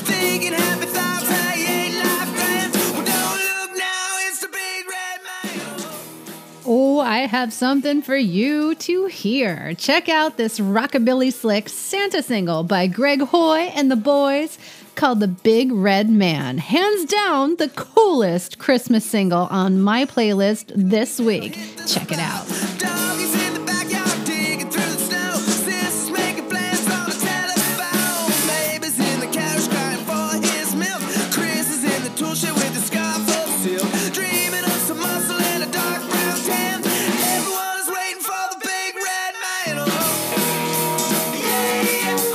Thinking happy thoughts, I ain't life plans. Well, don't look now, it's the big red man. Oh, I have something for you to hear. Check out this rockabilly slick Santa single by Greg Hoy and the Boys called The Big Red Man. Hands down, the coolest Christmas single on my playlist this week. Check it out. Doggies in the backyard digging through the snow. Sister's making plans on the telephone. Baby's in the couch crying for his milk. Chris is in the tool shed with a scarf of silk. Dreaming of some muscle and a dark brown tan. Everyone is waiting for the big red man. Oh, yeah, yeah.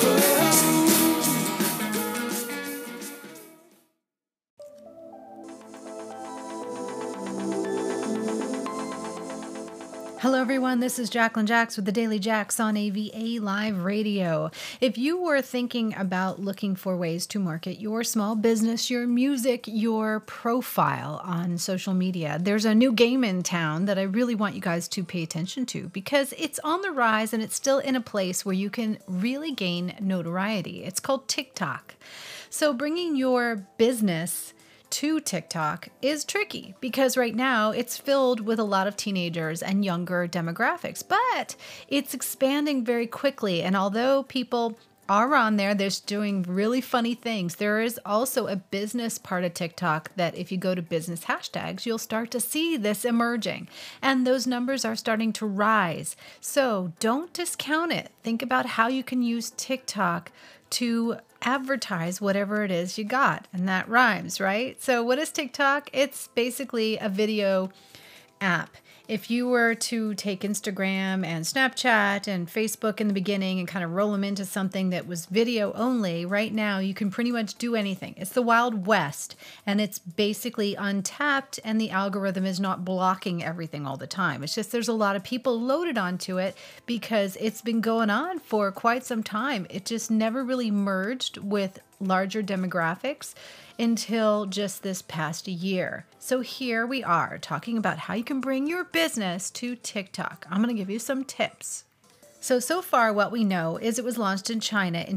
Hello, everyone. This is Jacqueline Jax with the Daily Jax on AVA Live Radio. If you were thinking about looking for ways to market your small business, your music, your profile on social media, there's a new game in town that I really want you guys to pay attention to because it's on the rise and it's still in a place where you can really gain notoriety. It's called TikTok. So bringing your business to TikTok is tricky because right now it's filled with a lot of teenagers and younger demographics, but it's expanding very quickly. And although people are on there, they're doing really funny things. There is also a business part of TikTok that if you go to business hashtags, you'll start to see this emerging. And those numbers are starting to rise. So don't discount it. Think about how you can use TikTok to advertise whatever it is you got. And that rhymes, right? So what is TikTok? It's basically a video app. If you were to take Instagram and Snapchat and Facebook in the beginning and kind of roll them into something that was video only, right now you can pretty much do anything. It's the Wild West and it's basically untapped and the algorithm is not blocking everything all the time. It's just there's a lot of people loaded onto it because it's been going on for quite some time. It just never really merged with larger demographics until just this past year. So here we are talking about how you can bring your business to TikTok. I'm going to give you some tips. So far what we know is it was launched in China in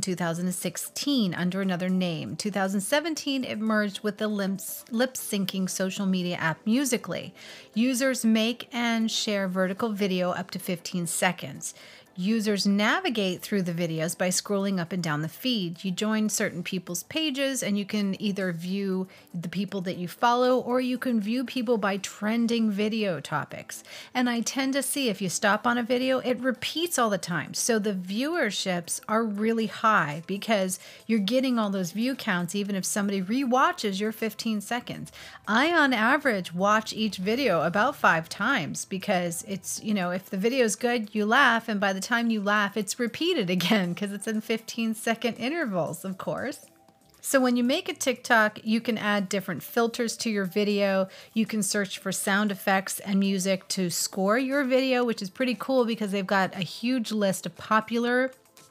2016 under another name. 2017, it merged with the lip-syncing social media app Musical.ly. Users make and share vertical video up to 15 seconds. Users navigate through the videos by scrolling up and down the feed. You join certain people's pages and you can either view the people that you follow or you can view people by trending video topics. And I tend to see if you stop on a video, it repeats all the time. So the viewerships are really high because you're getting all those view counts even if somebody rewatches your 15 seconds. I, on average, watch each video about 5 times because it's, if the video is good, you laugh, and by the time you laugh, it's repeated again because it's in 15-second intervals, of course. So when you make a TikTok, you can add different filters to your video. You can search for sound effects and music to score your video, which is pretty cool because they've got a huge list of popular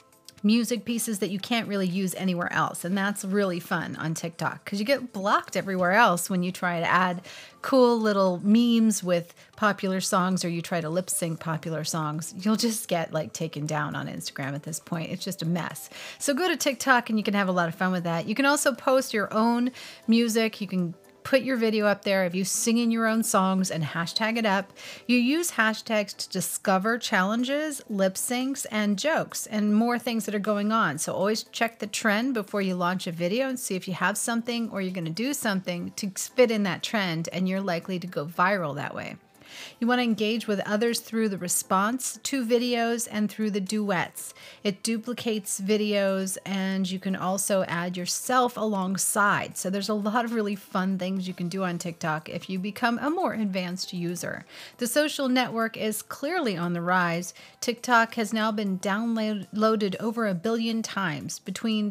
music pieces that you can't really use anywhere else. And that's really fun on TikTok because you get blocked everywhere else when you try to add cool little memes with popular songs or you try to lip sync popular songs. You'll just get taken down on Instagram at this point. It's just a mess. So go to TikTok and you can have a lot of fun with that. You can also post your own music. You can put your video up there if you sing in your own songs and hashtag it up. You use hashtags to discover challenges, lip syncs, and jokes, and more things that are going on. So always check the trend before you launch a video and see if you have something or you're going to do something to fit in that trend, and you're likely to go viral that way. You want to engage with others through the response to videos and through the duets. It duplicates videos and you can also add yourself alongside. So there's a lot of really fun things you can do on TikTok if you become a more advanced user. The social network is clearly on the rise. TikTok has now been downloaded over 1 billion times. Between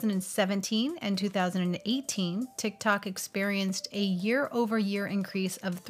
2017 and 2018, TikTok experienced a year-over-year increase of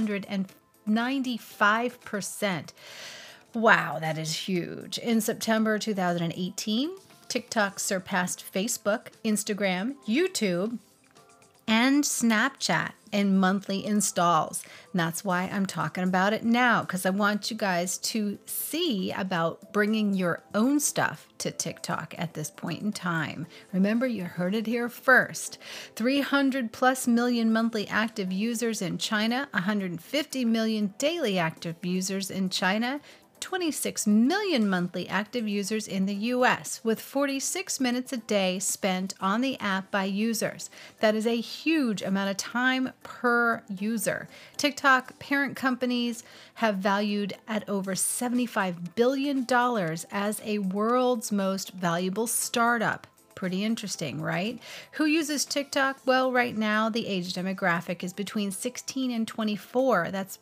395%. Wow, that is huge. In September 2018, TikTok surpassed Facebook, Instagram, YouTube, and Snapchat in monthly installs. And that's why I'm talking about it now, because I want you guys to see about bringing your own stuff to TikTok at this point in time. Remember, you heard it here first. 300 plus million monthly active users in China, 150 million daily active users in China, 26 million monthly active users in the US, with 46 minutes a day spent on the app by users. That is a huge amount of time per user. TikTok parent companies have valued at over $75 billion as a world's most valuable startup. Pretty interesting, right? Who uses TikTok? Well, right now the age demographic is between 16 and 24. That's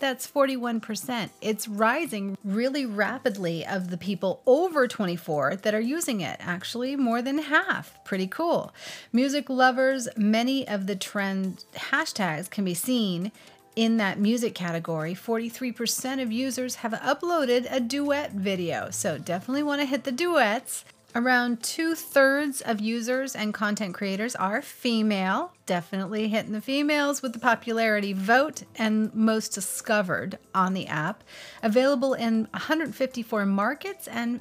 41%. It's rising really rapidly of the people over 24 that are using it. Actually, more than half. Pretty cool. Music lovers, many of the trend hashtags can be seen in that music category. 43% of users have uploaded a duet video. So definitely want to hit the duets. Around 2/3 of users and content creators are female. Definitely hitting the females with the popularity vote, and most discovered on the app. Available in 154 markets and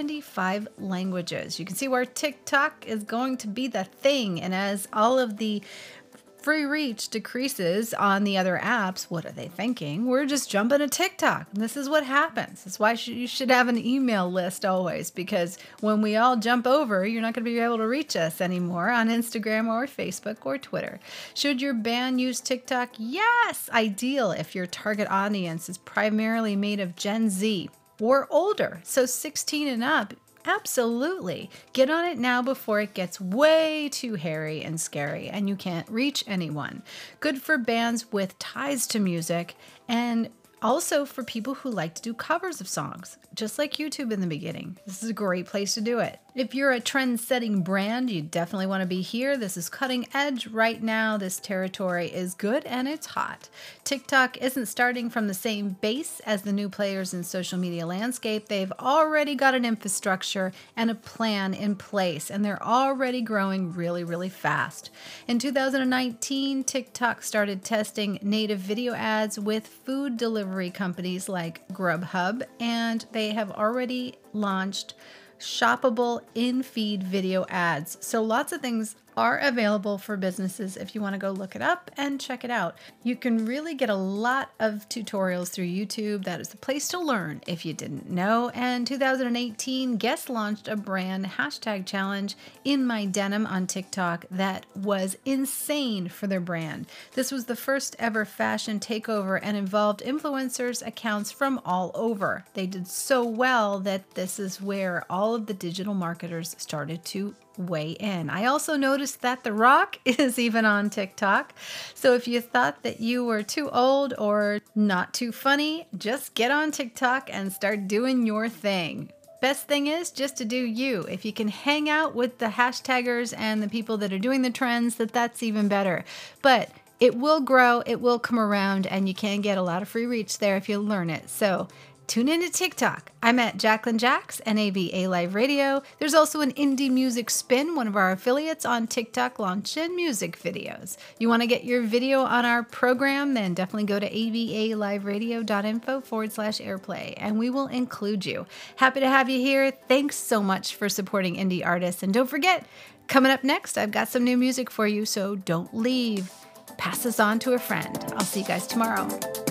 75 languages. You can see where TikTok is going to be the thing. And as all of the free reach decreases on the other apps, what are they thinking? We're just jumping to TikTok. And this is what happens. That's why you should have an email list always, because when we all jump over, you're not going to be able to reach us anymore on Instagram or Facebook or Twitter. Should your band use TikTok? Yes, ideal if your target audience is primarily made of Gen Z or older, so 16 and up. Absolutely. Get on it now before it gets way too hairy and scary and you can't reach anyone. Good for bands with ties to music, and also for people who like to do covers of songs, just like YouTube in the beginning. This is a great place to do it. If you're a trend-setting brand, you definitely want to be here. This is cutting edge right now. This territory is good and it's hot. TikTok isn't starting from the same base as the new players in social media landscape. They've already got an infrastructure and a plan in place, and they're already growing really, really fast. In 2019, TikTok started testing native video ads with food delivery companies like Grubhub, and they have already launched shoppable in-feed video ads. So lots of things are available for businesses if you want to go look it up and check it out. You can really get a lot of tutorials through YouTube. That is the place to learn if you didn't know. And 2018, Guess launched a brand hashtag challenge in my denim on TikTok that was insane for their brand. This was the first ever fashion takeover and involved influencers accounts from all over. They did so well that this is where all of the digital marketers started to weigh in. I also noticed that The Rock is even on TikTok. So if you thought that you were too old or not too funny, just get on TikTok and start doing your thing. Best thing is just to do you. If you can hang out with the hashtaggers and the people that are doing the trends, that's even better. But it will grow, it will come around, and you can get a lot of free reach there if you learn it. So tune into TikTok. I'm at Jacqueline Jax, NAVA Live Radio. There's also an Indie Music Spin, one of our affiliates on TikTok, launching music videos. You want to get your video on our program, then definitely go to avaliveradio.info/airplay, and we will include you. Happy to have you here. Thanks so much for supporting indie artists. And don't forget, coming up next, I've got some new music for you, so don't leave. Pass this on to a friend. I'll see you guys tomorrow.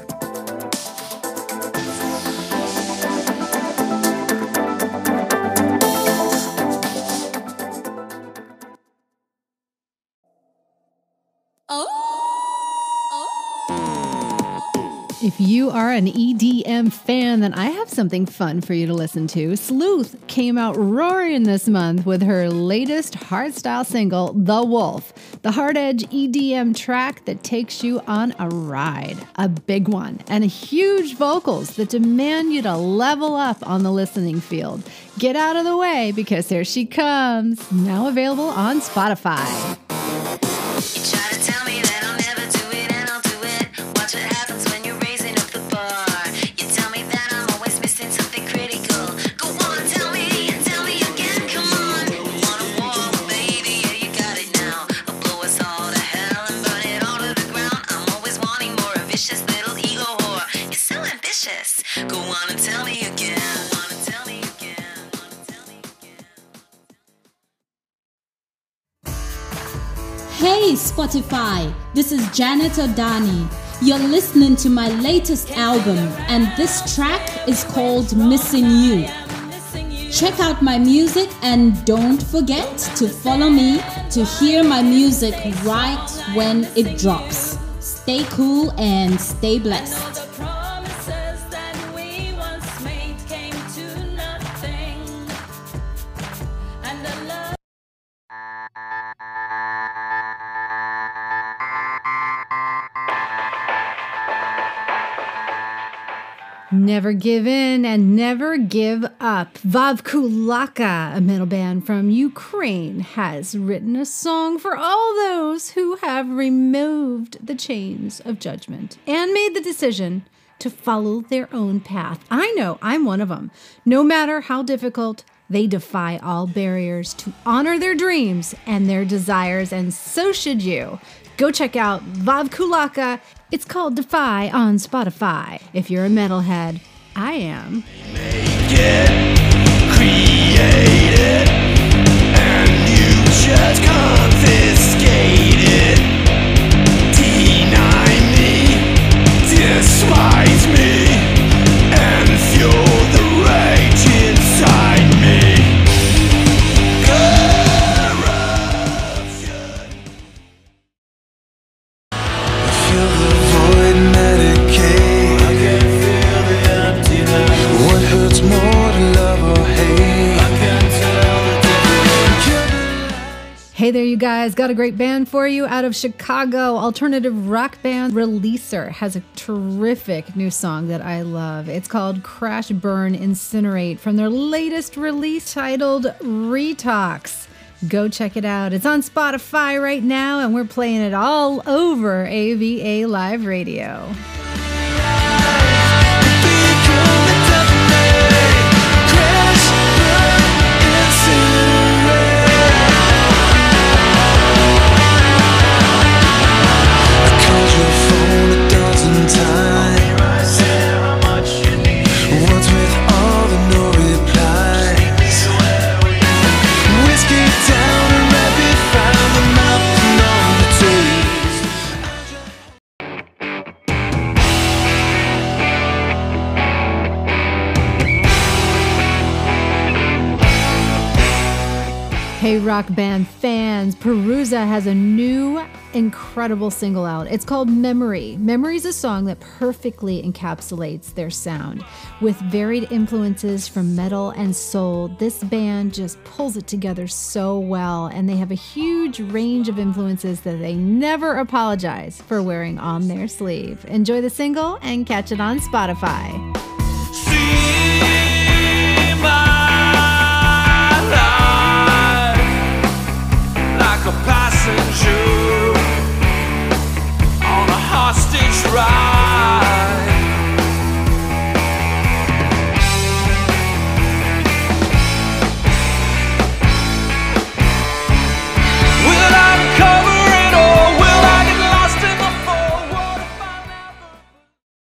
If you are an EDM fan, then I have something fun for you to listen to. Sleuth came out roaring this month with her latest hardstyle single, The Wolf, the hard-edge EDM track that takes you on a ride, a big one, and huge vocals that demand you to level up on the listening field. Get out of the way because here she comes, now available on Spotify. Hell Hey Spotify, this is Janet Odani. You're listening to my latest album, and this track is called Missing You. Check out my music and don't forget to follow me to hear my music right when it drops. Stay cool and stay blessed. Never give in and never give up. Vav Kulaka, a metal band from Ukraine, has written a song for all those who have removed the chains of judgment and made the decision to follow their own path. I know, I'm one of them. No matter how difficult, they defy all barriers to honor their dreams and their desires, and so should you. Go check out Vav Kulaka. It's called Defy on Spotify. If you're a metalhead, I am. Make it, create it, and you just confiscate it. Deny me, despise me, and fuel the rage inside me. Hey there, you guys. Got a great band for you out of Chicago. Alternative rock band Releaser has a terrific new song that I love. It's called Crash, Burn, Incinerate from their latest release titled Retox. Go check it out. It's on Spotify right now, and we're playing it all over AVA Live Radio. Hey rock band fans, Perusa has a new incredible single out. It's called Memory. Memory is a song that perfectly encapsulates their sound. With varied influences from metal and soul, this band just pulls it together so well, and they have a huge range of influences that they never apologize for wearing on their sleeve. Enjoy the single and catch it on Spotify.